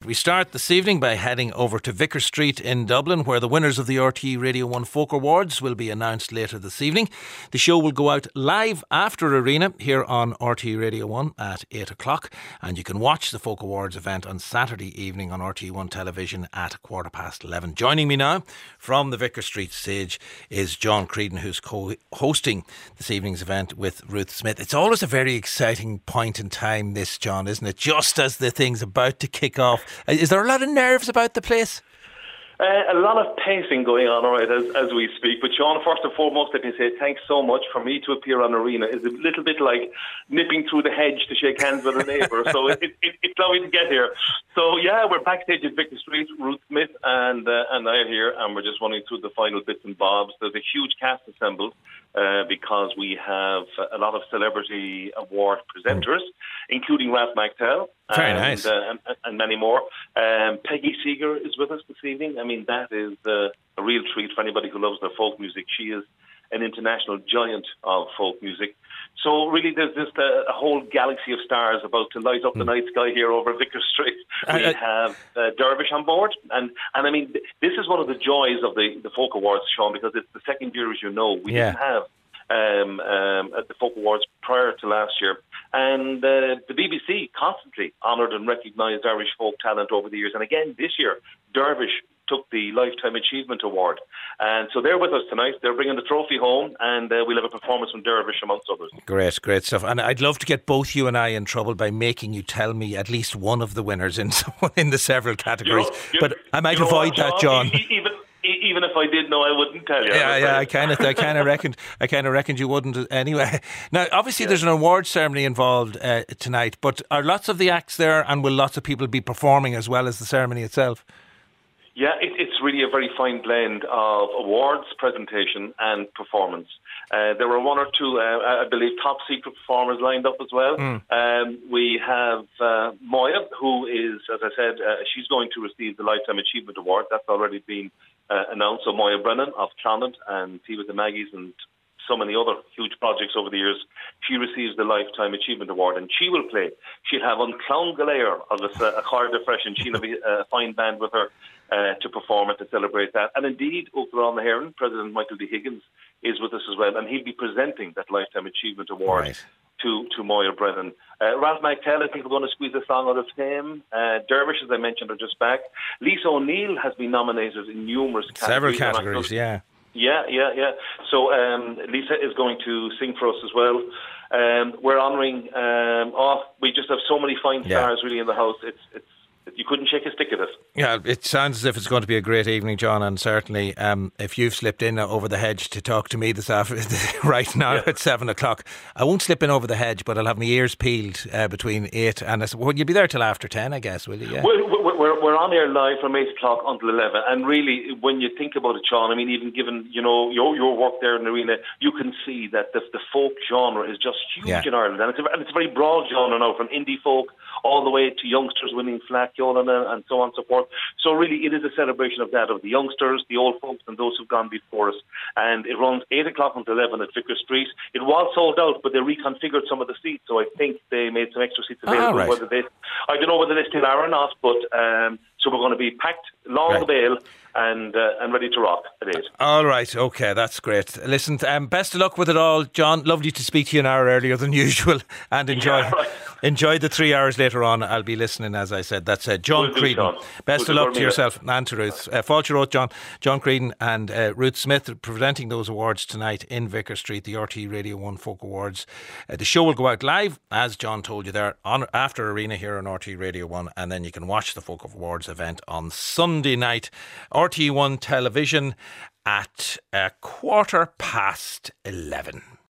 We start this evening by heading over to Vicar Street in Dublin, where the winners of the RTE Radio 1 Folk Awards will be announced later this evening. The show will go out live after Arena here on RTE Radio 1 at 8 o'clock, and you can watch the Folk Awards event on Saturday evening on RTE 1 television at 11:15. Joining me now from the Vicar Street stage is John Creedon, who's co-hosting this evening's event with Ruth Smith. It's always a very exciting point in time, this, John, isn't it? Just as the thing's about to kick off. Is there a lot of nerves about the place? A lot of pacing going on, all right, as we speak. But Sean, first and foremost, let me say thanks so much. For me to appear on Arena is a little bit like nipping through the hedge to shake hands with a neighbour. So it's lovely to get here. So yeah, we're backstage at Vicar Street. Ruth Smith and I are here, and we're just running through the final bits and bobs. There's a huge cast assembled because we have a lot of celebrity award presenters, including Ralph McTell. Very nice. And many more. Peggy Seeger is with us this evening. I mean, that is a real treat for anybody who loves their folk music. She is an international giant of folk music. So really there's just a whole galaxy of stars about to light up the night sky here over Vicar Street. We have Dervish on board. And I mean, this is one of the joys of the Folk Awards, Sean, because it's the second year, as you know. We didn't have at the Folk Awards prior to last year. And the BBC constantly honoured and recognised Irish folk talent over the years. And again, this year, Dervish took the Lifetime Achievement Award. And so they're with us tonight. They're bringing the trophy home, and we'll have a performance from Dervish amongst others. Great stuff. And I'd love to get both you and I in trouble by making you tell me at least one of the winners in the several categories. But I might avoid that, John. Even if I did know, I wouldn't tell you. Yeah, I kind of reckoned you wouldn't anyway. Now, obviously, there's an award ceremony involved tonight, but are lots of the acts there, and will lots of people be performing as well as the ceremony itself? Yeah, it's really a very fine blend of awards, presentation and performance. There were one or two, I believe, top secret performers lined up as well. We have Moya, who is, as I said, she's going to receive the Lifetime Achievement Award. That's already been announced. So Moya Brennan of Clonard and Tea with the Maggies and so many other huge projects over the years, she receives the Lifetime Achievement Award, and she will play. She'll have on Clown Galair of a choir de fresh, and she'll have a fine band with her to perform and to celebrate that. And indeed, Oakland the Heron, President Michael D. Higgins, is with us as well, and he'll be presenting that Lifetime Achievement Award to Moya Brennan. Ralph McTell, I think we're going to squeeze a song out of him. Dervish, as I mentioned, are just back. Lisa O'Neill has been nominated in numerous categories. Several categories, yeah. Yeah. So Lisa is going to sing for us as well. We're honouring. We just have so many fine stars really in the house. It's you couldn't shake a stick at it. Yeah, it sounds as if it's going to be a great evening, John, and certainly if you've slipped in over the hedge to talk to me this afternoon, right now at 7 o'clock, I won't slip in over the hedge, but I'll have my ears peeled between 8 and... Well, you'll be there till after 10, I guess, will you? Yeah. We're on air live from 8 o'clock until 11, and really, when you think about it, Sean, I mean, even given, your work there in the Arena, you can see that the folk genre is just huge in Ireland, and it's a very broad genre now, from indie folk all the way to youngsters winning Fleadh Cheolanna and so on and so forth. So really, it is a celebration of that, of the youngsters, the old folks, and those who've gone before us. And it runs 8 o'clock until 11 at Vicar Street. It was sold out, but they reconfigured some of the seats, so I think they made some extra seats available. I don't know whether they still are or not, but so we're going to be packed along the bail and ready to rock at 8. All right, okay, that's great. Listen, best of luck with it all, John. Lovely to speak to you an hour earlier than usual, and enjoy the 3 hours later on. I'll be listening, as I said. That's John Creedon. Best of luck to yourself and to Ruth. Fault your oath, John Creedon and Ruth Smith presenting those awards tonight in Vicar Street, the RTE Radio 1 Folk Awards. The show will go out live, as John told you there, after Arena here on RTE Radio 1, and then you can watch the Folk Awards event on Sunday night, RTE 1 television at 11:15.